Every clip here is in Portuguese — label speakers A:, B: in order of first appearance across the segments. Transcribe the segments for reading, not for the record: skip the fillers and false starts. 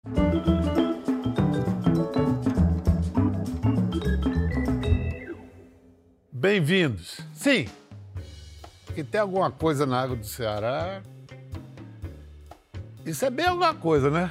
A: Bem-vindos. Sim, que tem alguma coisa na água do Ceará. Isso é bem alguma coisa, né?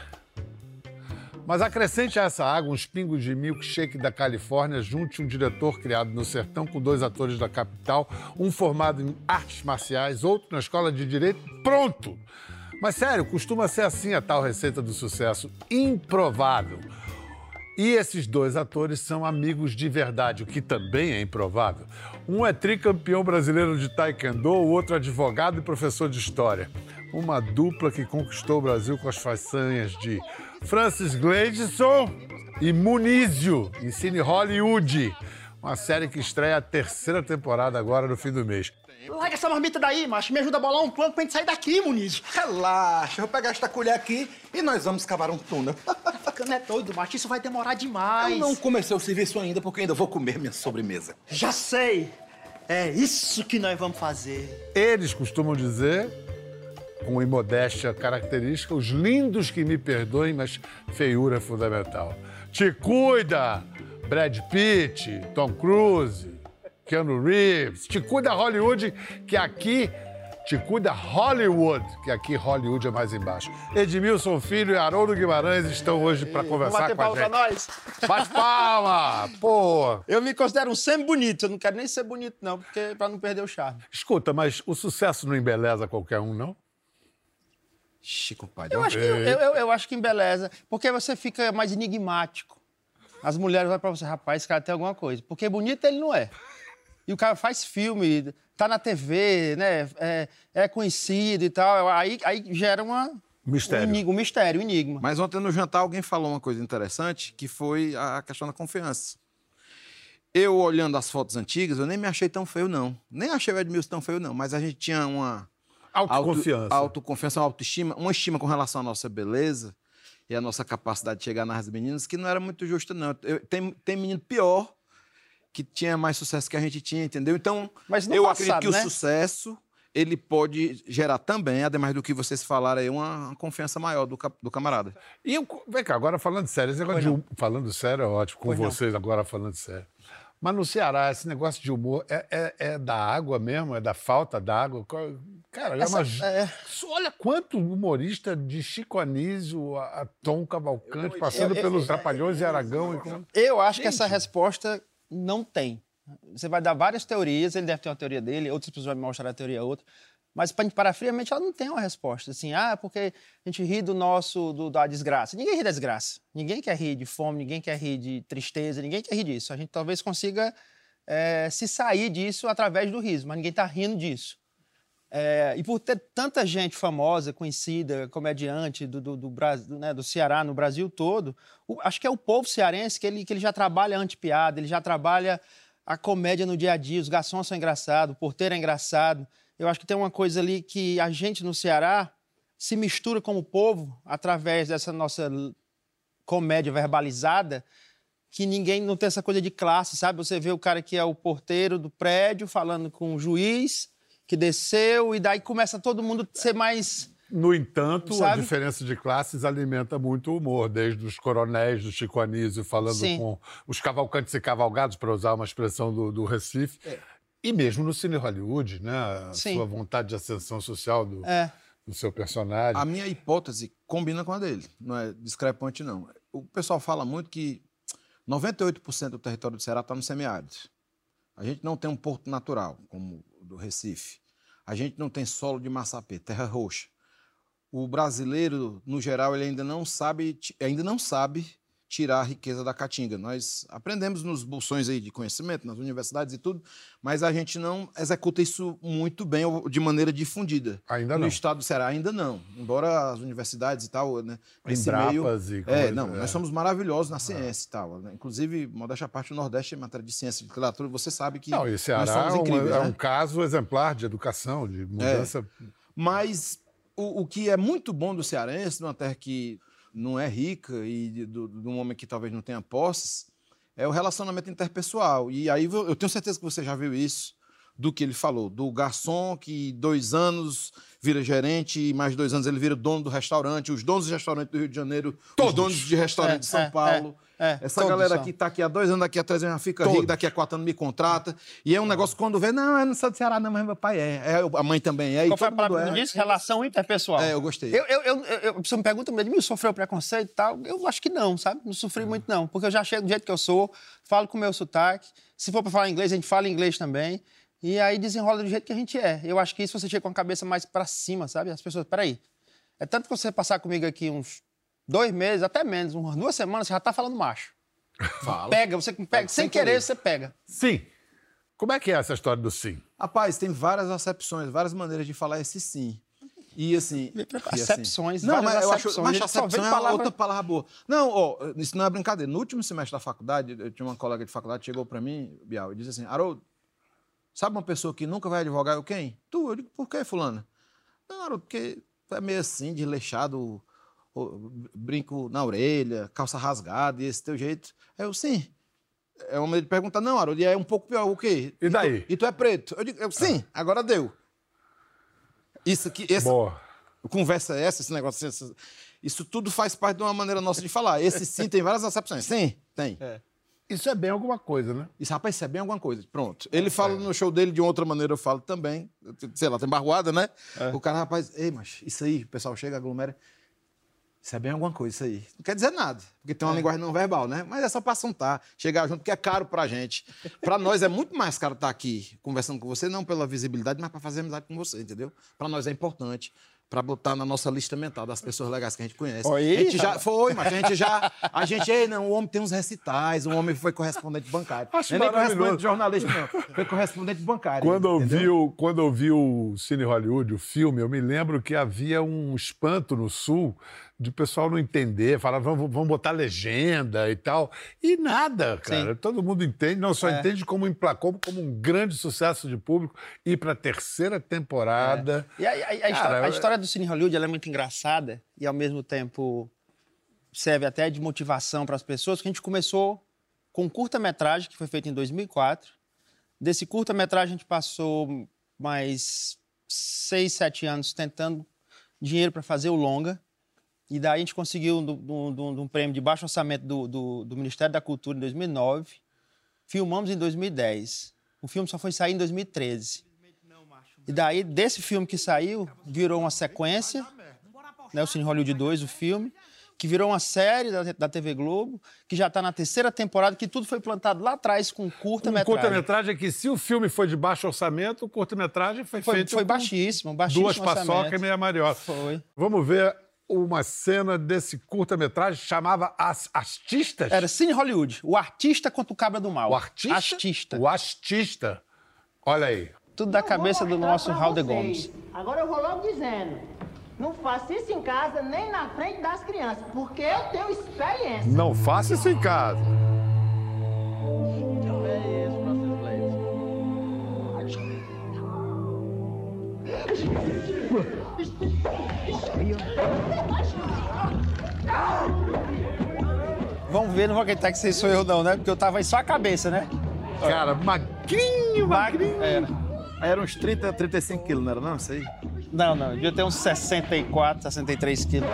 A: Mas acrescente a essa água uns pingos de milkshake da Califórnia, junte um diretor criado no sertão com 2 atores da capital, um formado em artes marciais, outro na escola de direito, pronto! Mas sério, costuma ser assim a tal receita do sucesso, improvável. E esses 2 atores são amigos de verdade, o que também é improvável. Um é tricampeão brasileiro de taekwondo, o outro advogado e professor de história. Uma dupla que conquistou o Brasil com as façanhas de Francis Gleidson e Munizio, em Cine Hollywood. Uma série que estreia a 3ª temporada agora no fim do mês.
B: Larga essa marmita daí, macho. Me ajuda a bolar um plano pra gente sair daqui, Muniz.
C: Relaxa, eu vou pegar esta colher aqui e nós vamos cavar um túnel.
B: Tá ficando doido, macho. Isso vai demorar demais.
C: Eu não comecei o serviço ainda porque ainda vou comer minha sobremesa.
B: Já sei. É isso que nós vamos fazer.
A: Eles costumam dizer, com imodéstia característica, os lindos que me perdoem, mas feiura é fundamental. Te cuida, Brad Pitt, Tom Cruise, Keanu Reeves. Te cuida Hollywood, que aqui... Te cuida Hollywood, que aqui Hollywood é mais embaixo. Edmilson Filho e Haroldo Guimarães estão hoje para conversar com a gente.
B: Pra nós.
A: Bate palma! Pô!
B: Eu me considero um semi-bonito. Eu não quero nem ser bonito, não, porque pra não perder o charme.
A: Escuta, mas o sucesso não embeleza qualquer um, não?
C: Chico, pai.
B: Eu acho que embeleza, porque você fica mais enigmático. As mulheres vão pra você, rapaz, esse cara tem alguma coisa. Porque bonito ele não é. E o cara faz filme, tá na TV, né? É conhecido e tal. Aí gera
A: mistério.
B: Um mistério, um enigma.
C: Mas ontem no jantar alguém falou uma coisa interessante, que foi a questão da confiança. Eu, olhando as fotos antigas, eu nem me achei tão feio, não. Nem achei o Edmilson tão feio, não. Mas a gente tinha uma...
A: Autoconfiança.
C: Autoconfiança, uma autoestima, uma estima com relação à nossa beleza e à nossa capacidade de chegar nas meninas, que não era muito justa, não. Tem menino pior que tinha mais sucesso que a gente tinha, entendeu? Então, eu acredito que o sucesso, ele pode gerar também, ademais do que vocês falaram aí, uma confiança maior do camarada.
A: E vem cá, agora falando sério, esse negócio falando sério é ótimo, com vocês agora falando sério. Mas no Ceará, esse negócio de humor é da água mesmo? É da falta d'água? Cara, olha quanto humorista de Chico Anísio a Tom Cavalcante, passando pelos Trapalhões e Aragão.
B: Eu acho que essa resposta não tem. Você vai dar várias teorias, ele deve ter uma teoria dele, outras pessoas vão mostrar a teoria outra, mas, para friamente, ela não tem uma resposta. Assim, porque a gente ri da desgraça. Ninguém ri da desgraça. Ninguém quer rir de fome, ninguém quer rir de tristeza, ninguém quer rir disso. A gente talvez consiga se sair disso através do riso, mas ninguém está rindo disso. E por ter tanta gente famosa, conhecida, comediante do Brasil, né, do Ceará, no Brasil todo, acho que é o povo cearense que ele já trabalha a antipiada, ele já trabalha a comédia no dia a dia, os garçons são engraçados, o porteiro é engraçado. Eu acho que tem uma coisa ali que a gente no Ceará se mistura como povo através dessa nossa comédia verbalizada, que ninguém não tem essa coisa de classe, sabe? Você vê o cara que é o porteiro do prédio falando com o juiz que desceu, e daí começa todo mundo a ser mais...
A: No entanto,
B: sabe?
A: A diferença de classes alimenta muito o humor, desde os coronéis do Chico Anísio falando com os cavalcantes e cavalgados, para usar uma expressão do Recife, e mesmo no Cine Hollywood, né? A sua vontade de ascensão social do seu personagem.
C: A minha hipótese combina com a dele, não é discrepante, não. O pessoal fala muito que 98% do território do Ceará está no semiárido. A gente não tem um porto natural, como o do Recife. A gente não tem solo de massapê, terra roxa. O brasileiro, no geral, ele ainda não sabe tirar a riqueza da caatinga. Nós aprendemos nos bolsões aí de conhecimento, nas universidades e tudo, mas a gente não executa isso muito bem ou de maneira difundida.
A: Ainda não.
C: No estado do Ceará, ainda não. Embora as universidades e tal, né?
A: Embrapas e coisas.
C: Nós somos maravilhosos na ciência e tal. Né? Inclusive, modéstia à parte, o Nordeste, em matéria de ciência e literatura, você sabe que
A: e Ceará
C: nós somos incríveis.
A: É um caso exemplar de educação, de mudança.
C: Mas o que é muito bom do cearense, numa terra que não é rica e de um homem que talvez não tenha posses, é o relacionamento interpessoal. E aí eu tenho certeza que você já viu isso do que ele falou, do garçom que 2 anos vira gerente e mais 2 anos ele vira dono do restaurante, os donos de restaurante do Rio de Janeiro, os donos de restaurante de São Paulo. Essa galera aqui está aqui há 2 anos, daqui a 3 anos já fica rico, daqui a 4 anos me contrata. E é um negócio quando vê, não, eu não sou do Ceará, não, mas meu pai a mãe também é.
B: Qual foi a palavra que disse? Relação interpessoal.
C: Eu gostei.
B: Você me pergunta, Edmil, sofreu preconceito e tal? Eu acho que não, sabe? Não sofri muito, não. Porque eu já chego do jeito que eu sou, falo com o meu sotaque. Se for para falar inglês, a gente fala inglês também. E aí desenrola do jeito que a gente é. Eu acho que isso você chega com a cabeça mais para cima, sabe? As pessoas, peraí. É tanto que você passar comigo aqui uns 2 meses, até menos, umas 2 semanas, você já tá falando macho.
C: Fala.
B: Você pega, sem querer, você pega.
A: Sim. Como é que é essa história do sim?
C: Rapaz, tem várias acepções, várias maneiras de falar esse sim. E assim...
B: Acepções,
C: não, mas eu acho,
B: acepções.
C: mas acepção é outra palavra boa. Não, isso não é brincadeira. No último semestre da faculdade, eu tinha uma colega de faculdade que chegou para mim, Bial, e disse assim, Haroldo, sabe uma pessoa que nunca vai advogar? Eu, quem? Tu. Eu digo, por quê, fulana? Não, Haroldo, porque é meio assim, desleixado, brinco na orelha, calça rasgada, e esse teu jeito. Eu, sim. É uma maneira de perguntar, não, Haroldo, e é um pouco pior, o quê?
A: E daí?
C: E tu é preto? Eu digo, sim, agora deu. Isso aqui,
A: Boa.
C: Conversa essa, esse negócio, isso tudo faz parte de uma maneira nossa de falar. Esse sim tem várias acepções. Sim, tem.
A: Isso é bem alguma coisa, né?
C: Isso, rapaz, isso é bem alguma coisa. Pronto. Ele fala no show dele de outra maneira, eu falo também. Sei lá, tem barroada, né? O cara, rapaz, mas isso aí, o pessoal chega, aglomera. Isso é bem alguma coisa, isso aí. Não quer dizer nada, porque tem uma linguagem não verbal, né? Mas é só pra assuntar, chegar junto, porque é caro pra gente. Pra nós é muito mais caro estar aqui conversando com você, não pela visibilidade, mas pra fazer amizade com você, entendeu? Pra nós é importante. Pra botar na nossa lista mental das pessoas legais que a gente conhece.
B: Oi,
C: a gente já foi, mas não, o homem tem uns recitais, o homem foi correspondente bancário.
A: Acho
C: não é nem
A: maravilhoso.
C: correspondente jornalista, não. Foi correspondente bancário.
A: Quando eu vi o Cine Hollywood, o filme, eu me lembro que havia um espanto no Sul de pessoal não entender, falava, vamos botar legenda e tal. E nada, cara.
B: Sim.
A: Todo mundo entende, não só entende como emplacou como um grande sucesso de público e para a 3ª temporada.
B: E a história do Cine Hollywood ela é muito engraçada e, ao mesmo tempo, serve até de motivação para as pessoas, que a gente começou com um curta-metragem que foi feito em 2004. Desse curta-metragem, a gente passou mais 6, 7 anos tentando dinheiro para fazer o longa. E daí a gente conseguiu um prêmio de baixo orçamento do Ministério da Cultura em 2009. Filmamos em 2010. O filme só foi sair em 2013. E daí, desse filme que saiu, virou uma sequência, né, o Cine Hollywood 2, o filme, que virou uma série da TV Globo, que já está na 3ª temporada, que tudo foi plantado lá atrás com curta-metragem.
A: Curta-metragem é que, se o filme foi de baixo orçamento, o curta-metragem foi feito
B: Foi baixíssimo
A: 2
B: orçamento.
A: paçoca e meia mariola.
B: Foi.
A: Vamos ver uma cena desse curta-metragem, chamava As Artistas?
B: Era Cine Hollywood, o artista contra o cabra do mal.
A: O artista?
B: Artista.
A: O artista. Olha aí.
B: Tudo da cabeça do nosso Raul de Gomes.
D: Agora eu vou logo dizendo, não faça isso em casa nem na frente das crianças, porque eu tenho experiência.
A: Não faça isso em casa.
B: Vamos ver, não vou acreditar que vocês sou eu não, né? Porque eu tava aí só a cabeça, né?
A: Cara, magrinho.
B: Era.
C: Era uns 30, 35 quilos, não era não? Isso aí?
B: Não, devia ter uns 64, 63 quilos.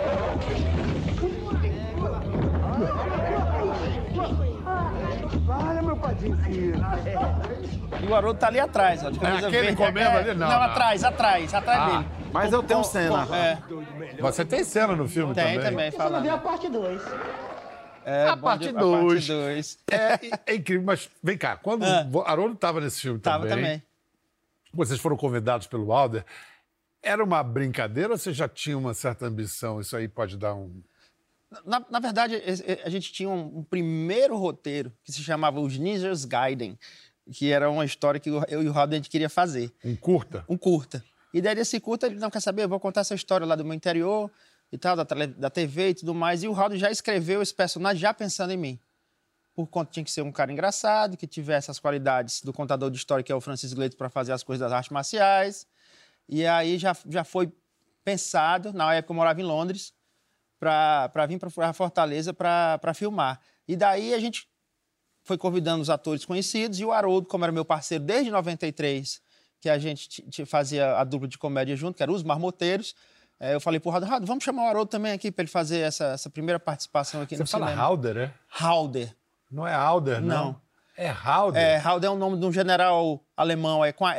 E: Olha, meu padrinho.
B: E o Haroldo tá ali atrás, ó. De camisa
A: aquele
B: verde.
A: comendo ali? Não,
B: Não,
A: não.
B: atrás dele.
C: Mas eu tenho cena.
A: Você tem cena no filme
B: Tem
A: também.
B: também,
D: Você não
B: falando.
D: viu a parte 2.
A: A parte 2.
B: 2.
A: É incrível, mas vem cá, quando o Haroldo estava nesse filme
B: Tava também.
A: vocês foram convidados pelo Alder, era uma brincadeira ou você já tinha uma certa ambição? Isso aí pode dar um...
B: Na verdade, a gente tinha um primeiro roteiro que se chamava Os Ninjas Gaiden, que era uma história que eu e o Raul a gente queria fazer.
A: Um curta?
B: Um curta. E daí desse curta, ele não quer saber, eu vou contar essa história lá do meu interior e tal, da TV e tudo mais. E o Raul já escreveu esse personagem já pensando em mim. Por conta tinha que ser um cara engraçado, que tivesse as qualidades do contador de história, que é o Francis Gleito, para fazer as coisas das artes marciais. E aí já foi pensado, na época eu morava em Londres, para vir para Fortaleza para filmar. E daí a gente foi convidando os atores conhecidos e o Haroldo, como era meu parceiro desde 93, que a gente fazia a dupla de comédia junto, que era Os Marmoteiros. Eu falei pro Haroldo, vamos chamar o Haroldo também aqui para ele fazer essa primeira participação aqui no cinema.
A: Você fala Halder, é?
B: Halder.
A: Não é Halder, não? É Halder?
B: Halder é o nome de um general alemão.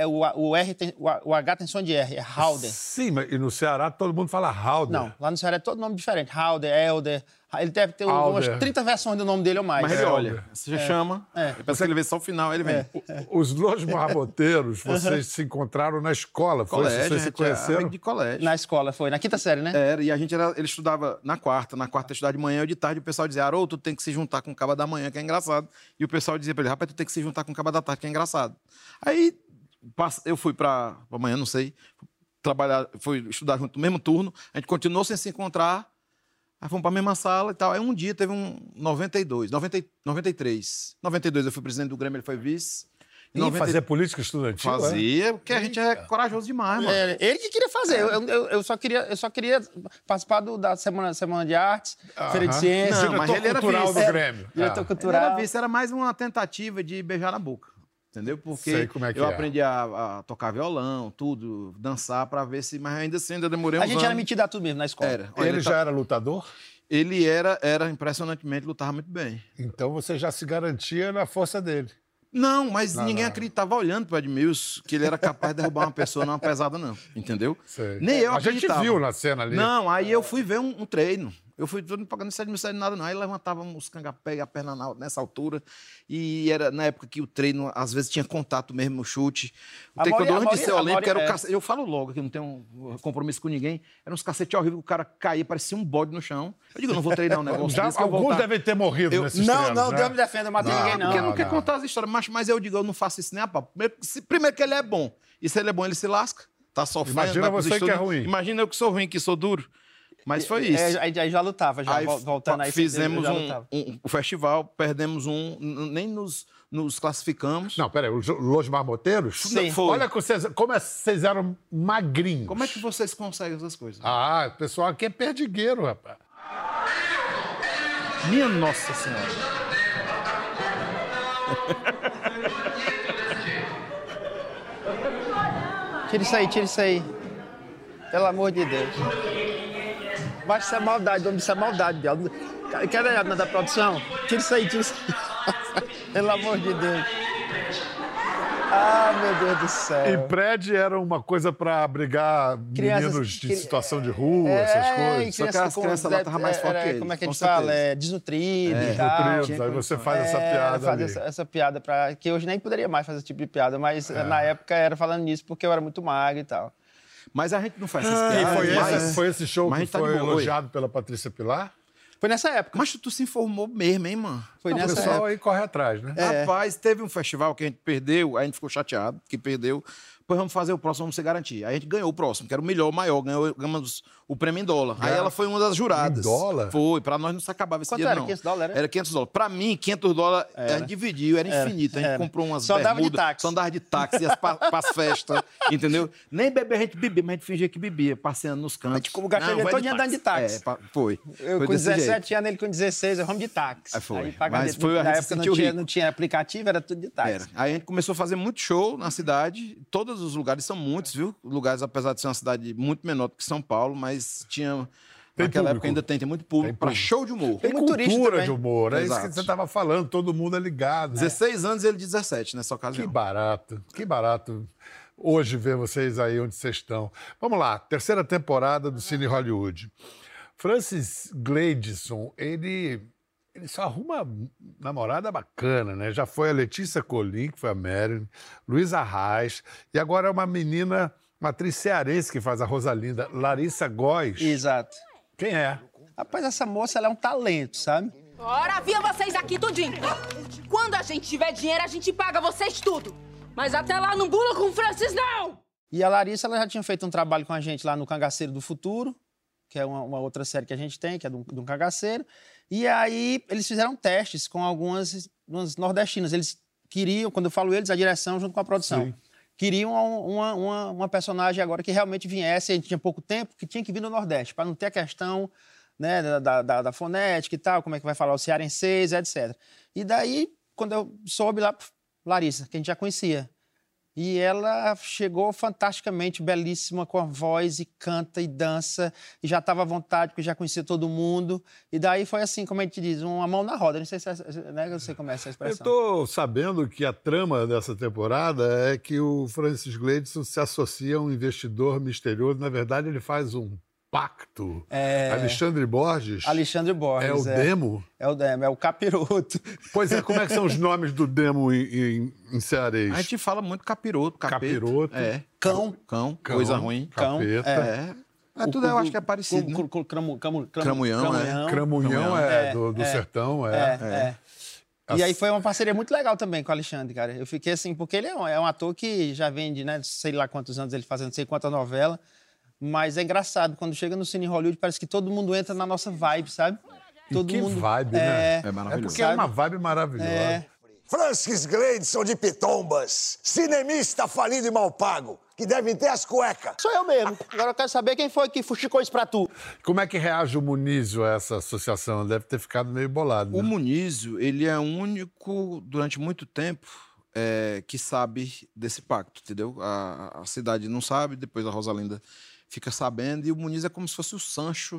B: O H tem som de R, é Halder.
A: Sim, mas e no Ceará todo mundo fala Halder.
B: Não, lá no Ceará é todo nome diferente. Halder, Helder. Ele deve ter umas 30 versões do nome dele ou mais.
C: Mas ele olha, você já chama, depois que ele vê só o final, ele vem.
A: Os Los Marmoteiros, vocês se encontraram na escola, foi isso? Vocês se conheceram?
C: De colégio.
B: Na escola, foi. Na quinta série, né?
C: Era, e ele estudava na quarta ele estudava de manhã ou de tarde, e o pessoal dizia, Haroldo, tu tem que se juntar com o caba da manhã, que é engraçado. E o pessoal dizia pra ele, rapaz, tu tem que se juntar com o caba da tarde, que é engraçado. Aí eu fui pra manhã, não sei, fui estudar junto no mesmo turno, a gente continuou sem se encontrar. Aí fomos para a mesma sala e tal. Aí um dia teve um 93. 92 eu fui presidente do Grêmio, ele foi vice.
A: E fazia política estudantil?
C: Fazia, porque a gente é corajoso demais, mano.
B: Ele que queria fazer. Eu só queria participar da Semana de Artes, Feira de Ciências.
A: Não, mas ele era cultural do Grêmio.
B: Diretor cultural.
C: Ele era vice, era mais uma tentativa de beijar na boca. Entendeu? Porque
A: sei como é que
C: eu aprendi a tocar violão, tudo, dançar, pra ver se... Mas ainda assim, ainda demorei uns anos.
B: A gente era metido a tudo mesmo na escola.
C: Era.
A: Ele já era lutador?
C: Ele era impressionantemente, lutava muito bem.
A: Então você já se garantia na força dele.
C: Não, mas ninguém acreditava olhando para o Edmilson que ele era capaz de derrubar uma pessoa numa pesada, não. Entendeu?
A: Sei.
C: Nem eu acreditava.
A: A gente viu na cena ali.
C: Não, aí eu fui ver um treino. Eu fui não pagando de nada, não. Aí levantava os cangapés, a perna nessa altura. E era na época que o treino, às vezes, tinha contato mesmo, o chute. Quando eu antes de ser olímpico, era o cacete. Eu falo logo que não tenho compromisso com ninguém. Era uns cacete horrível, o cara caía, parecia um bode no chão. Eu digo, não vou treinar um negócio desse.
A: Alguns devem ter morrido nesses treinos,
B: Não,
A: né?
B: Deus me defenda, eu matei ninguém, não.
C: Porque não quer contar as histórias. Mas eu digo, eu não faço isso nem a pau. Primeiro que ele é bom. E se ele é bom, ele se lasca. Tá sofrendo.
A: Imagina você que é ruim.
C: Imagina eu que sou ruim, que sou duro. Mas foi isso.
B: Aí já lutava, voltando aí.
C: Fizemos um festival, perdemos nem nos classificamos.
A: Não, peraí, os Los Marmoteiros?
B: Sim.
A: Olha como vocês eram magrinhos.
C: Como é que vocês conseguem essas coisas?
A: Ah, o pessoal aqui é perdigueiro, rapaz.
C: Minha Nossa Senhora.
B: Tira isso aí. Pelo amor de Deus. Baixa essa maldade, homem, isso é maldade, Biel. Cadê a da produção? Tira isso aí. Pelo amor de Deus. Ah, meu Deus do céu.
A: E prédio era uma coisa para abrigar meninos de situação de rua, essas coisas.
C: Só que as crianças lá estavam mais fortes que eles.
B: Como é que a gente fala? Desnutrido e tal.
A: Desnutridos. Aí você faz essa piada
B: faz essa piada, que hoje nem poderia mais fazer esse tipo de piada, mas na época era falando nisso porque eu era muito magro e tal.
C: Mas a gente não faz essas piadas.
A: E foi esse show que foi elogiado pela Patrícia Pilar?
B: Foi nessa época.
C: Mas tu se informou mesmo, hein, mano?
B: Foi nessa época.
A: O pessoal aí corre atrás, né?
C: Rapaz, teve um festival que a gente perdeu, aí a gente ficou chateado que perdeu. Depois vamos fazer o próximo, vamos se garantir. Aí a gente ganhou o próximo, que era o melhor, o maior. Ganhamos o prêmio em dólar. Aí ela foi uma das juradas.
A: Em dólar?
C: Foi. Pra nós não se acabava esse dinheiro, não.
B: Quanto era? $500?
C: Era $500. Pra mim, $500, a gente dividiu, era infinito. A gente comprou umas bermudas. Só andava de táxi. Ia pras festas, entendeu? Nem beber a gente bebia, mas a gente fingia que bebia, passeando nos cantos.
B: Como gastei ele todo dia andando de táxi.
C: Foi.
B: Eu com 17 anos, ele com 16, eu vamos de táxi.
C: Foi.
B: Mas foi, na época não tinha aplicativo, era tudo de táxi.
C: Aí a gente começou a fazer muito show na cidade. Todos os lugares são muitos, viu? Lugares, apesar de ser uma cidade muito menor do que São Paulo, mas tinha... Naquela época ainda tem muito público para show de humor.
A: Tem cultura de humor, é isso que você estava falando, todo mundo é ligado.
C: 16 anos e ele 17 nessa ocasião.
A: Que barato. Hoje ver vocês aí onde vocês estão. Vamos lá, terceira temporada do Cine Hollywood. Francis Gleidson, ele só arruma namorada bacana, né? Já foi a Letícia Colin, que foi a Marilyn, Luísa Reis, e agora é uma menina, uma atriz cearense que faz a Rosalinda, Larissa Góes.
B: Exato.
A: Quem é?
B: Rapaz, essa moça, ela é um talento, sabe?
F: Ora, via vocês aqui tudinho. Quando a gente tiver dinheiro, a gente paga vocês tudo. Mas até lá não bula com o Francis, não!
B: E a Larissa, ela já tinha feito um trabalho com a gente lá no Cangaceiro do Futuro, que é uma outra série que a gente tem, que é de um cangaceiro. E aí, eles fizeram testes com algumas nordestinas. Eles queriam, quando eu falo eles, a direção junto com a produção. Sim. Queriam uma personagem agora que realmente viesse, a gente tinha pouco tempo, que tinha que vir do Nordeste, para não ter a questão, né, da fonética e tal, como é que vai falar o cearenseis, etc. E daí, quando eu soube lá, Larissa, que a gente já conhecia. E ela chegou fantasticamente, belíssima, com a voz, e canta e dança, e já estava à vontade, porque já conhecia todo mundo. E daí foi assim, como a gente diz, uma mão na roda. Não sei se né, eu sei como é essa expressão.
A: Eu tô sabendo que a trama dessa temporada é que o Francis Gleidson se associa a um investidor misterioso. Na verdade, ele faz um pacto. Alexandre Borges.
B: Alexandre Borges.
A: É o Demo?
B: É o Demo, é o capiroto.
A: Pois é, como é que são os nomes do Demo em cearês?
C: A gente fala muito capiroto, capeta.
A: Capiroto.
B: Cão.
C: Coisa ruim.
B: Cão.
A: Capeta.
C: Tudo eu acho que é parecido, né? Cramunhão,
A: Cramunhão é do sertão,
B: E aí foi uma parceria muito legal também com o Alexandre, cara. Eu fiquei assim, porque ele é um ator que já vem de, né, sei lá quantos anos ele fazendo, sei quanta novela. Mas é engraçado, quando chega no Cine Hollywood, parece que todo mundo entra na nossa vibe, sabe? Todo
A: que
B: mundo
A: vibe, né?
C: É maravilhoso.
A: É porque é uma vibe maravilhosa.
G: Francis Gleidson de Pitombas, cinemista falido e mal pago, que devem ter as cuecas.
D: Sou eu mesmo. Agora eu quero saber quem foi que fuxicou isso pra tu.
A: Como é que reage o Munísio a essa associação? Deve ter ficado meio bolado, né?
C: O Munísio, ele é o único, durante muito tempo, que sabe desse pacto, entendeu? A cidade não sabe, depois a Rosalinda fica sabendo, e o Muniz é como se fosse o Sancho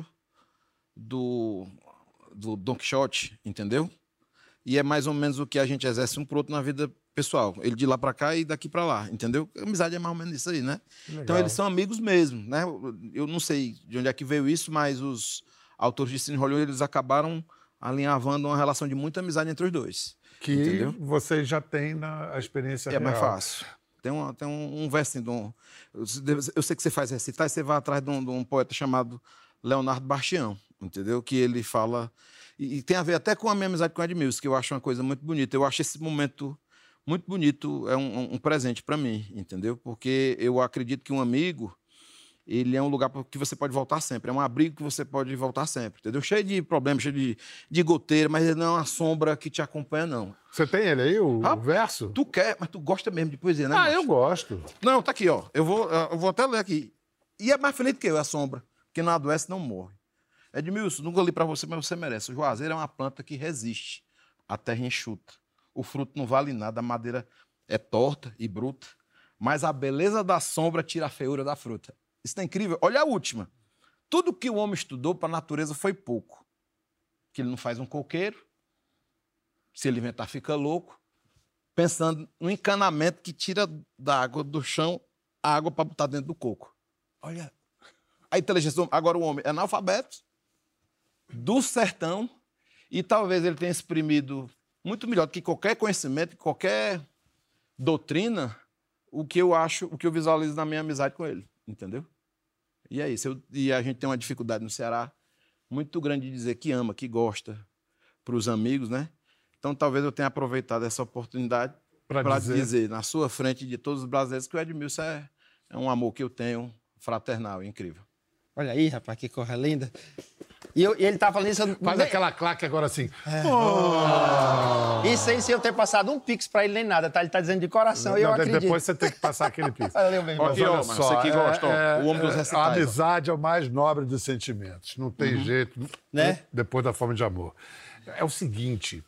C: do Don Quixote, entendeu? E é mais ou menos o que a gente exerce um pro outro na vida pessoal. Ele de lá pra cá e daqui pra lá, entendeu? A amizade é mais ou menos isso aí, né?
A: Legal.
C: Então eles são amigos mesmo, né? Eu não sei de onde é que veio isso, mas os autores de Cine Hollywood, eles acabaram alinhavando uma relação de muita amizade entre os dois.
A: Que
C: entendeu?
A: você já tem a experiência real.
C: É mais fácil. Tem um versinho. Eu sei que você faz recitar e você vai atrás de um poeta chamado Leonardo Bastião, entendeu? Que ele fala. E tem a ver até com a minha amizade com o Edmilson, que eu acho uma coisa muito bonita. Eu acho esse momento muito bonito, é um presente para mim, entendeu? Porque eu acredito que um amigo, ele é um lugar que você pode voltar sempre. É um abrigo que você pode voltar sempre, entendeu? Cheio de problemas, cheio de goteira, mas ele não é uma sombra que te acompanha, não.
A: Você tem ele aí, o verso?
C: Tu quer, mas tu gosta mesmo de poesia, né?
A: Ah,
C: macho?
A: eu gosto.
C: Não, tá aqui, ó. Eu vou até ler aqui. E é mais feliz do que eu, a sombra. Quem não adoece não morre. Edmilson, nunca li pra você, mas você merece. O juazeiro é uma planta que resiste. A terra enxuta. O fruto não vale nada, a madeira é torta e bruta. Mas a beleza da sombra tira a feiura da fruta. Isso é incrível. Olha a última. Tudo que o homem estudou para a natureza foi pouco. Que ele não faz um coqueiro. Se ele inventar, fica louco. Pensando no encanamento que tira da água do chão a água para botar dentro do coco. Olha. A inteligência do homem. Agora o homem é analfabeto, do sertão, e talvez ele tenha exprimido muito melhor do que qualquer conhecimento, qualquer doutrina, o que eu acho, o que eu visualizo na minha amizade com ele. Entendeu? E é isso. E a gente tem uma dificuldade no Ceará muito grande de dizer que ama, que gosta para os amigos, né? Então, talvez eu tenha aproveitado essa oportunidade para dizer na sua frente de todos os brasileiros que o Edmilson é um amor que eu tenho, fraternal, incrível.
B: Olha aí, rapaz, que coisa linda. E ele tá falando isso...
A: Faz aquela claque agora assim.
B: Isso aí, sem eu ter passado um pix pra ele nem nada, tá? Ele tá dizendo de coração e eu acredito.
A: Depois você tem que passar aquele pix.
B: Valeu, meu irmão.
A: Mas olha
C: Você
A: só,
C: que gosta, o homem dos recitais.
A: A amizade é o mais nobre dos sentimentos. Não tem jeito,
B: Né?
A: Depois da forma de amor. É o seguinte,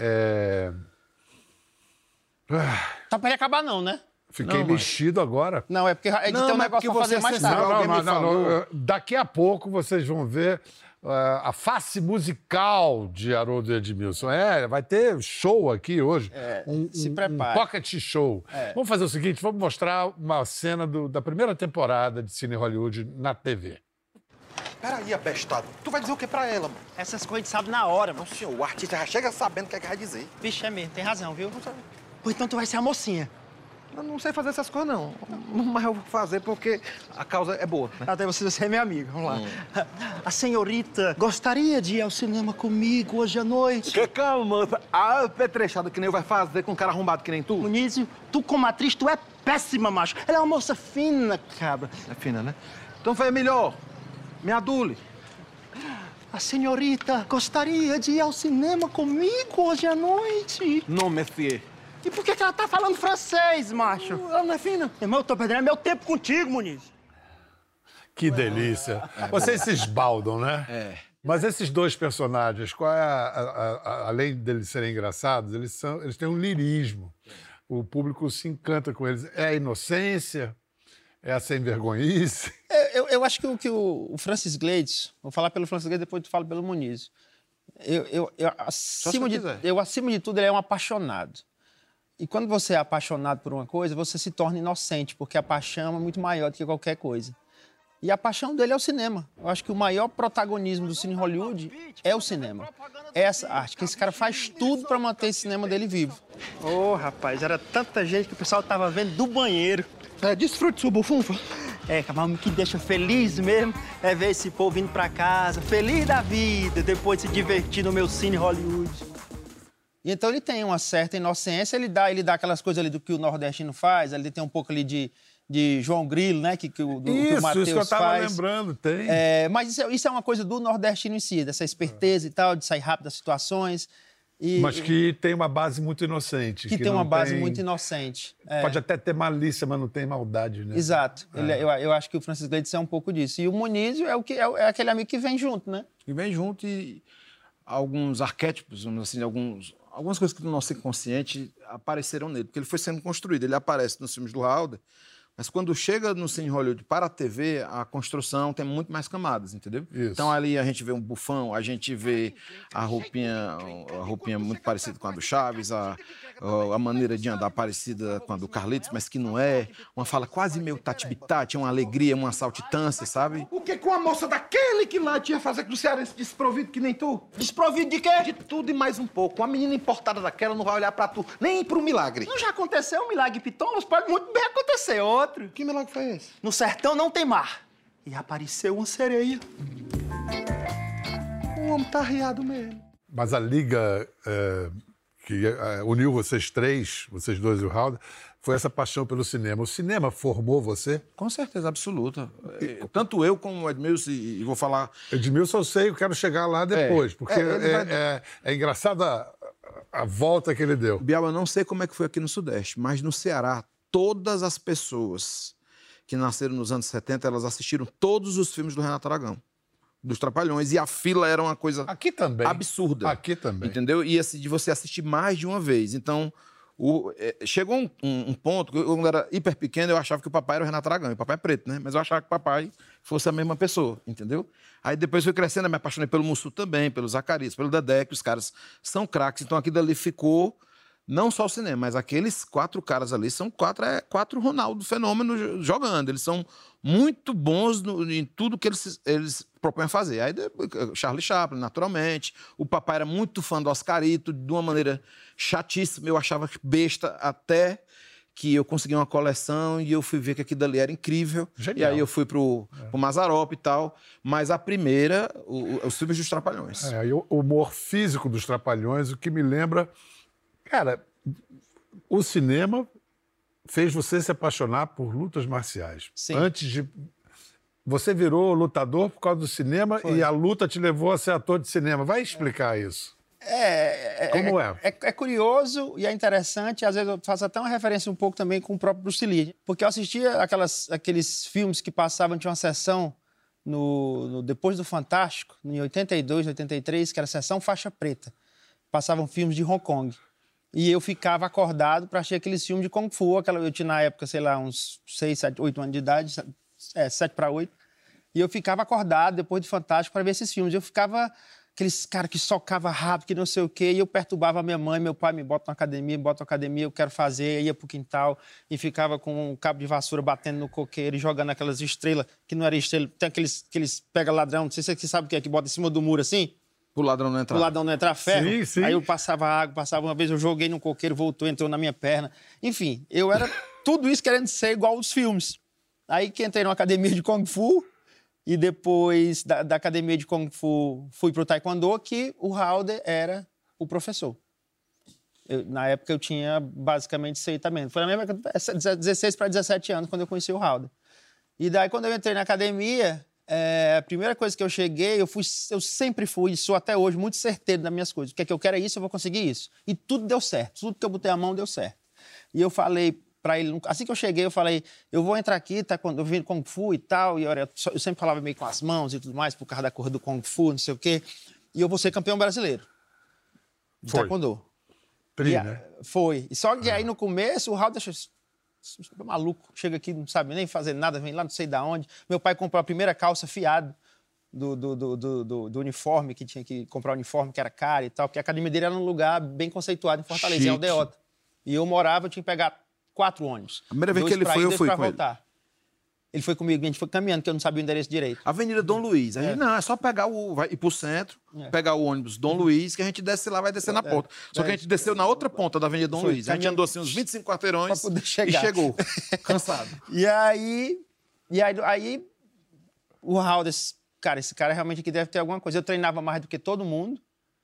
B: Tá pra ele acabar não, né?
A: fiquei mexido agora.
B: Não, é porque a gente tem um negócio pra fazer mais tarde.
C: Alguém me falou.
A: Daqui a pouco vocês vão ver a face musical de Haroldo e Edmilson. Vai ter show aqui hoje.
B: Se
A: Um
B: prepare.
A: pocket show. Vamos fazer o seguinte, vamos mostrar uma cena da primeira temporada de Cine Hollywood na TV.
H: Peraí, abestado. Tu vai dizer o que pra ela, mano?
D: Essas coisas a gente sabe na hora, mano.
H: Não, senhor, o artista já chega sabendo o que é que vai dizer.
D: Vixe, é mesmo, tem razão, viu? Ou então tu vai ser a mocinha.
H: Eu não sei fazer essas coisas, não. Mas eu vou fazer porque a causa é boa, né?
D: Até você é minha amiga, vamos lá. A senhorita gostaria de ir ao cinema comigo hoje à noite?
H: Que calma, a petrechada que nem eu vai fazer com um cara arrombado que nem tu?
D: Munísio, tu como atriz, tu é péssima, macho. Ela é uma moça fina, cabra.
H: É fina, né? Então foi melhor. Me adule.
D: A senhorita gostaria de ir ao cinema comigo hoje à noite?
H: Não, monsieur.
D: E por que ela tá falando francês, macho?
H: Ela não é fina.
D: Irmão, eu tô perdendo meu tempo contigo, Muniz.
A: Que delícia. Vocês se esbaldam, né? Mas esses dois personagens, qual é além deles serem engraçados, eles têm um lirismo. o público se encanta com eles. É a inocência? É a sem-vergonhice?
B: Eu acho que o Francis Glades, vou falar pelo Francis Glades, depois tu fala pelo Muniz. Acima de tudo, ele é um apaixonado. E quando você é apaixonado por uma coisa, você se torna inocente, porque a paixão é muito maior do que qualquer coisa. E a paixão dele é o cinema. Eu acho que o maior protagonismo do cine Hollywood é o cinema. É essa arte, que esse cara faz tudo para manter esse cinema dele vivo.
I: Ô, rapaz, era tanta gente que o pessoal tava vendo do banheiro.
H: Desfrute sua bufunfa.
I: Mas o que deixa feliz mesmo é ver esse povo vindo pra casa, feliz da vida, depois de se divertir no meu cine Hollywood.
B: E então ele tem uma certa inocência, ele dá aquelas coisas ali do que o nordestino faz, ele tem um pouco ali de João Grilo, né, que o Matheus faz.
A: Isso que eu tava lembrando, tem.
B: Mas isso é uma coisa do nordestino em si, dessa esperteza e tal, de sair rápido das situações.
A: Mas que tem uma base muito inocente.
B: Que tem uma base muito inocente.
A: Pode até ter malícia, mas não tem maldade, né?
B: Exato. Eu acho que o Francis Glades é um pouco disso. E o Muniz é aquele amigo que vem junto, né?
C: Que vem junto e alguns arquétipos, assim, algumas coisas que no nosso inconsciente apareceram nele, porque ele foi sendo construído. Ele aparece nos filmes do Wilder, mas quando chega no cine Hollywood para a TV, a construção tem muito mais camadas, entendeu?
A: Isso.
C: Então ali a gente vê um bufão, a gente vê a roupinha muito parecida com a do Chaves, a maneira de andar parecida com a do Carlitos, mas que não é, uma fala quase meio tati-bitati, uma alegria, uma saltitância, sabe?
H: O que com a moça daquele que lá tinha fazer com o cearense desprovido que nem tu?
I: Desprovido de quê?
H: De tudo e mais um pouco. Uma menina importada daquela não vai olhar pra tu, nem pro milagre.
I: Não já aconteceu um milagre Pitombas? Pode muito bem acontecer outro.
H: Que milagre foi esse?
I: No sertão não tem mar. E apareceu uma sereia.
H: O homem tá arriado mesmo.
A: Mas a liga que uniu vocês três, vocês dois e o Wilder, foi essa paixão pelo cinema. O cinema formou você?
C: Com certeza absoluta. Tanto eu como o Edmilson, e vou falar...
A: Edmilson eu sei, eu quero chegar lá depois, porque é engraçado a volta que ele deu.
C: Bial, eu não sei como é que foi aqui no Sudeste, mas no Ceará, todas as pessoas que nasceram nos anos 70, elas assistiram todos os filmes do Renato Aragão, dos Trapalhões, e a fila era uma coisa
A: aqui também.
C: Absurda.
A: Aqui também.
C: Entendeu? E assim, de você assistir mais de uma vez. Então, chegou um ponto, que eu, quando era hiper pequeno, eu achava que o papai era o Renato Aragão, e o papai é preto, né? Mas eu achava que o papai fosse a mesma pessoa, entendeu? Aí depois fui crescendo, eu me apaixonei pelo Mussu também, pelo Zacarias, pelo Dedé, que os caras são craques. Então, aquilo dali ficou... Não só o cinema, mas aqueles 4 caras ali são 4 Ronaldo Fenômeno jogando. Eles são muito bons em tudo que eles propõem a fazer. Aí Charlie Chaplin, naturalmente. O papai era muito fã do Oscarito, de uma maneira chatíssima. Eu achava besta até que eu consegui uma coleção e eu fui ver que aquilo dali era incrível. Genial. E aí eu fui pro Mazzaropi e tal. Mas a primeira, os filmes dos Trapalhões.
A: E o humor físico dos Trapalhões, o que me lembra... Cara, o cinema fez você se apaixonar por lutas marciais.
B: Sim.
A: Antes de... Você virou lutador por causa do cinema. Foi. E a luta te levou a ser ator de cinema. Vai explicar isso. Como é?
B: É curioso e é interessante. Às vezes eu faço até uma referência um pouco também com o próprio Bruce Lee. Porque eu assistia aqueles filmes que passavam, tinha uma sessão depois do Fantástico, em 82, 83, que era a sessão faixa preta. Passavam filmes de Hong Kong. E eu ficava acordado para assistir aqueles filmes de Kung Fu. Eu tinha, na época, sei lá, uns 6, 7, 8 anos de idade, 7 para 8. E eu ficava acordado, depois do Fantástico, para ver esses filmes. Eu ficava... Aqueles caras que socava rápido, que não sei o quê. E eu perturbava a minha mãe, meu pai me bota na academia, eu quero fazer. Ia pro quintal e ficava com um cabo de vassoura batendo no coqueiro e jogando aquelas estrelas, que não era estrela. Tem aqueles pega-ladrão, não sei se você sabe o que é, que bota em cima do muro assim.
C: O ladrão não entrar.
B: O ladrão não entrar, ferro.
A: Sim, sim.
B: Aí eu passava água, uma vez eu joguei no coqueiro, voltou, entrou na minha perna. Enfim, eu era tudo isso querendo ser igual aos filmes. Aí que entrei numa academia de Kung Fu e depois da academia de Kung Fu fui pro Taekwondo, que o Wilder era o professor. Na época eu tinha basicamente isso aí também. Foi na mesma época, 16 para 17 anos, quando eu conheci o Wilder. E daí quando eu entrei na academia... a primeira coisa que eu cheguei, eu sempre fui, sou até hoje, muito certeiro das minhas coisas. O que é que eu quero é isso, eu vou conseguir isso. E tudo deu certo, tudo que eu botei a mão deu certo. E eu falei para ele, assim que eu cheguei, eu falei, eu vou entrar aqui, tá, quando eu vim Kung Fu e tal, e eu sempre falava meio com as mãos e tudo mais, por causa da cor do Kung Fu, não sei o quê, e eu vou ser campeão brasileiro de Taekwondo.
A: Né?
B: Foi. E só que aí no começo o Raul deixou... maluco, chega aqui, não sabe nem fazer nada, vem lá não sei da onde. Meu pai comprou a primeira calça fiado do uniforme, que tinha que comprar o uniforme, que era caro e tal, porque a academia dele era num lugar bem conceituado em Fortaleza, em Aldeota. E eu morava, eu tinha que pegar 4 ônibus.
C: A primeira vez que ele foi, eu fui com
B: voltar. Ele foi comigo, a gente foi caminhando, que eu não sabia o endereço direito.
C: Avenida Dom Luiz. A gente, não, é só pegar ir pro centro, pegar o ônibus Dom Luiz, que a gente desce lá, vai descer na ponta. Só que a gente desceu na outra ponta da Avenida Dom Luiz. A gente andou assim uns 25 quarteirões
B: pra poder chegar.
C: E chegou, cansado.
B: E aí o Raul disse, cara, esse cara realmente aqui deve ter alguma coisa. Eu treinava mais do que todo mundo.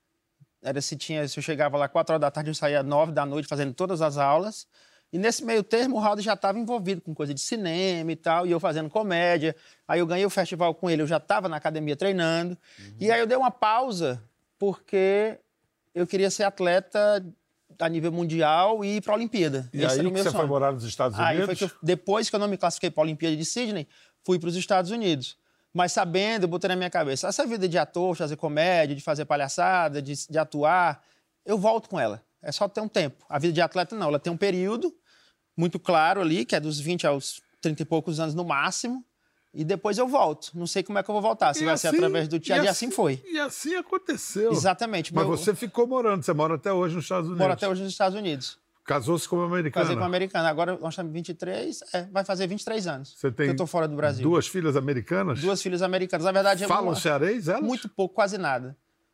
B: Se eu chegava lá 4 horas da tarde, eu saía 9 da noite fazendo todas as aulas. E nesse meio termo, o Raul já estava envolvido com coisa de cinema e tal, e eu fazendo comédia. Aí eu ganhei o festival com ele, eu já estava na academia treinando. E aí eu dei uma pausa, porque eu queria ser atleta a nível mundial e ir para a Olimpíada.
A: E esse aí que você foi morar nos Estados Unidos?
B: Aí foi que depois que eu não me classifiquei para a Olimpíada de Sydney, fui para os Estados Unidos. Mas sabendo, eu botei na minha cabeça, essa vida de ator, de fazer comédia, de fazer palhaçada, de atuar, eu volto com ela. É só ter um tempo. A vida de atleta, não. Ela tem um período muito claro ali, que é dos 20 aos 30 e poucos anos no máximo, e depois eu volto. Não sei como é que eu vou voltar, se vai ser através do teatro, e assim foi.
A: E assim aconteceu.
B: Exatamente.
A: Mas você ficou morando, você mora até hoje nos Estados Unidos.
B: Moro até hoje nos Estados Unidos.
A: Casou-se com uma americana?
B: Casei com uma americana. Agora nós estamos 23, vai fazer 23 anos.
A: Você tem
B: que eu estou fora do Brasil.
A: 2 filhas americanas?
B: 2 filhas americanas. Na verdade,
A: falam cearense, elas?
B: Muito pouco, quase nada.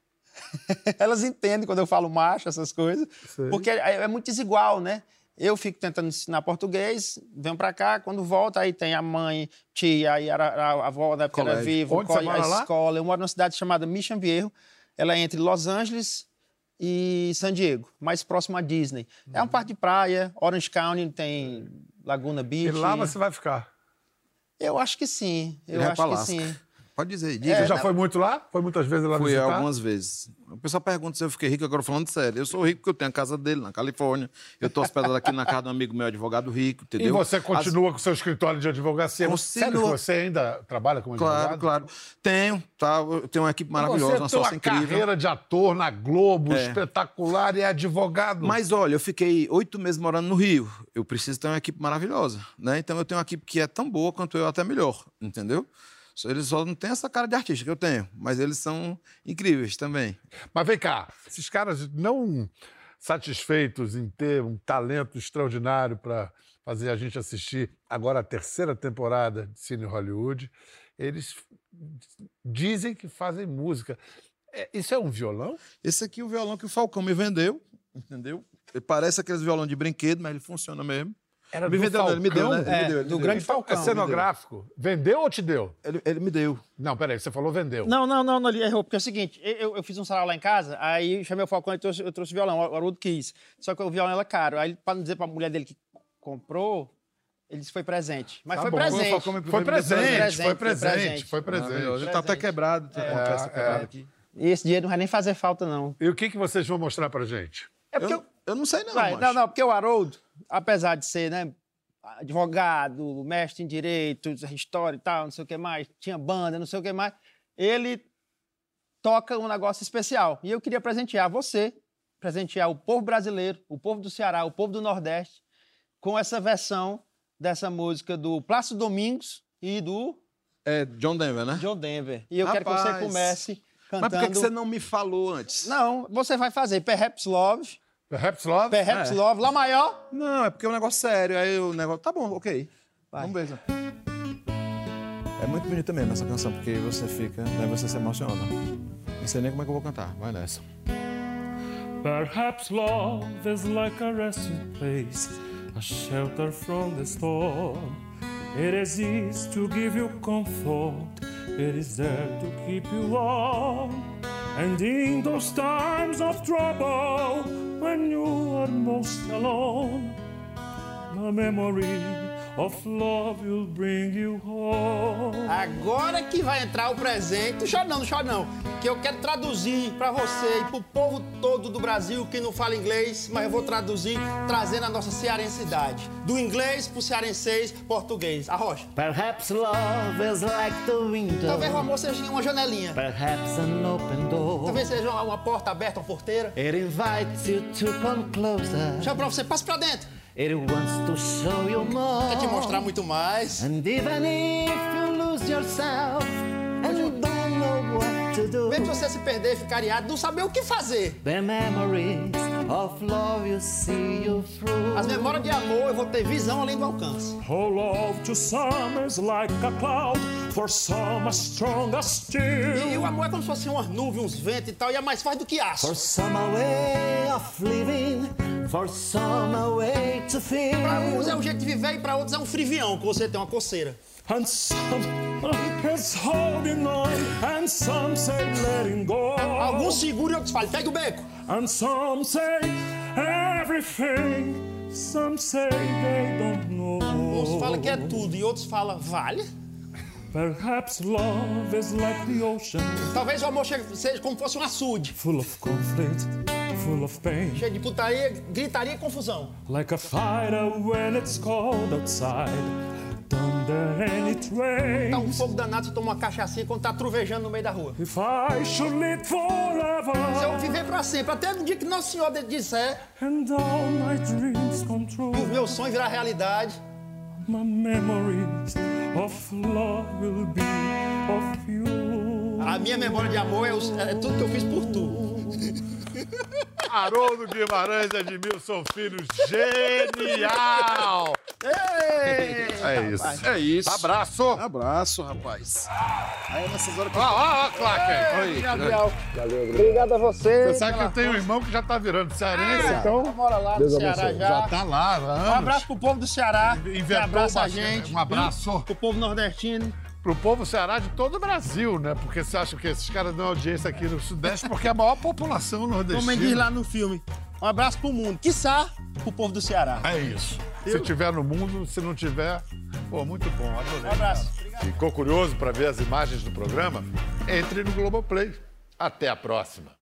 B: Elas entendem quando eu falo macho, essas coisas, porque é muito desigual, né? Eu fico tentando ensinar português, venho pra cá, quando volto, aí tem a mãe, tia, aí a avó da época era viva, a escola. Eu moro numa cidade chamada Mission Viejo, ela é entre Los Angeles e San Diego, mais próximo à Disney. É uma parte de praia, Orange County tem Laguna Beach.
A: E lá você vai ficar?
B: Eu acho que sim, eu acho que sim.
C: Pode dizer, diga.
A: Você já foi muito lá? Foi muitas vezes lá visitar?
C: Fui algumas vezes. O pessoal pergunta se eu fiquei rico, agora falando sério. Eu sou rico porque eu tenho a casa dele na Califórnia. Eu estou hospedado aqui na casa de um amigo meu, advogado rico, entendeu?
A: E você continua com o seu escritório de advocacia? Sério que você ainda trabalha como advogado?
C: Claro. Tenho, tá? Eu tenho uma equipe maravilhosa, uma sócia incrível.
A: Você tem uma carreira de ator na Globo, espetacular, e é advogado.
C: Mas olha, eu fiquei 8 meses morando no Rio. Eu preciso ter uma equipe maravilhosa, né? Então eu tenho uma equipe que é tão boa quanto eu, até melhor, entendeu? Eles só não têm essa cara de artista que eu tenho, mas eles são incríveis também.
A: Mas vem cá, esses caras não satisfeitos em ter um talento extraordinário para fazer a gente assistir agora a 3ª temporada de Cine Hollywood, eles dizem que fazem música. Isso é um violão?
C: Esse aqui é o violão que o Falcão me vendeu, entendeu? Ele parece aqueles violão de brinquedo, mas ele funciona mesmo.
A: Era do Falcão,
C: ele me deu, né?
B: Do grande Falcão.
A: É cenográfico. Vendeu ou te deu?
C: Ele me deu.
A: Não, peraí, você falou vendeu.
B: Não, ele errou, porque é o seguinte, eu fiz um sarau lá em casa, aí chamei o Falcão e eu trouxe o violão, o Haroldo quis. Só que o violão era caro. Aí, para não dizer pra mulher dele que comprou, ele disse que foi presente. Mas foi presente.
A: Foi presente.
C: Ele tá até quebrado, tem uma peça quebrada aqui.
B: E esse dinheiro não vai nem fazer falta, não.
A: E o que vocês vão mostrar pra gente?
B: É porque
C: eu não sei, não.
B: Não, porque o Haroldo, apesar de ser, né, advogado, mestre em direito, história e tal, não sei o que mais, tinha banda, não sei o que mais, ele toca um negócio especial. E eu queria presentear você, presentear o povo brasileiro, o povo do Ceará, o povo do Nordeste, com essa versão dessa música do Plácido Domingos e do...
C: John Denver, né?
B: John Denver. E eu quero que você comece cantando...
C: Mas por que você não me falou antes?
B: Não, você vai fazer Perhaps Love...
A: Perhaps Love?
B: Perhaps Love, Lá maior?
C: Não, é porque é um negócio sério. Aí o negócio... Tá bom, ok. Vamos ver. É muito bonita mesmo essa canção, porque você fica... Né, você se emociona. Não sei nem como é que eu vou cantar. Vai nessa.
J: Perhaps love is like a resting place, a shelter from the storm. It exists to give you comfort. It is there to keep you warm. And in those times of trouble, when you are most alone, the memory of love will bring you home.
B: Agora que vai entrar o presente. Não chora não. Que eu quero traduzir pra você e pro povo todo do Brasil que não fala inglês, mas eu vou traduzir, trazendo a nossa cearensidade. Do inglês pro cearenseis, português. Arrocha.
K: Perhaps love is like the window.
B: Talvez o amor seja uma janelinha.
K: Perhaps an open door.
B: Talvez seja uma porta aberta, uma porteira.
K: It invites you to come closer.
B: Chama pra você, passa pra dentro.
K: It wants to show you more.
B: Quer te mostrar muito mais.
K: And even if you lose yourself and don't know what to do.
B: Mesmo você se perder e ficar ariado, não saber o que fazer.
K: The memories of love you see you through.
B: As memórias de amor, eu vou ter visão além do alcance.
J: Oh, love to some is like a cloud, for some as strong as steel.
B: E o amor é como se fosse umas nuvens, uns ventos e tal, e é mais forte do que aço.
K: For some a way of living, for some a way to feel.
B: Pra uns é um jeito de viver e pra outros é um frivião, que você tem uma coceira.
J: And some is holding on, and some say letting go.
B: Alguns seguram e outros falam, pegue o beco.
J: And some say everything, some say they don't know.
B: Uns falam que é tudo e outros falam, vale?
J: Perhaps love is like the ocean.
B: Talvez o amor seja como fosse um açude.
J: Full of conflict, full of pain.
B: Cheio de putaria, gritaria e confusão.
J: Like a fighter when it's cold outside. Thunder and it rains.
B: Tá um fogo danado, você toma uma cachaçinha quando tá trovejando no meio da rua.
J: If I should live forever.
B: Se eu viver pra sempre, até no dia que Nosso Senhor disser.
J: And all my dreams come true.
B: E os meus sonhos virar realidade.
J: My memories of love will be of you.
B: A minha memória de amor é tudo que eu fiz por tu.
A: Haroldo Guimarães, Edmilson Filho, genial!
B: Ei,
A: É isso.
B: rapaz.
C: É isso.
A: Abraço!
C: Abraço, rapaz. Aí nessas horas que...
A: Ó, Claque!
B: Gabriel. Obrigado a você.
A: Você sabe que eu tenho um irmão que já tá virando cearense, então...
B: Mora lá no Ceará
A: Já tá lá, há anos.
B: Um abraço pro povo do Ceará, que
A: Inventou
B: abraça a
A: bastante.
B: gente.
A: Um abraço.
B: Pro povo nordestino.
A: Pro povo Ceará de todo o Brasil, né? Porque você acha que esses caras dão audiência aqui no Sudeste porque é a maior população nordestina.
B: Como diz lá no filme. Um abraço pro mundo. Quiçá pro povo do Ceará.
A: É isso. Se tiver no mundo, se não tiver, pô, muito bom. Adorei.
B: Um abraço.
A: Ficou curioso para ver as imagens do programa? Entre no Globoplay. Até a próxima.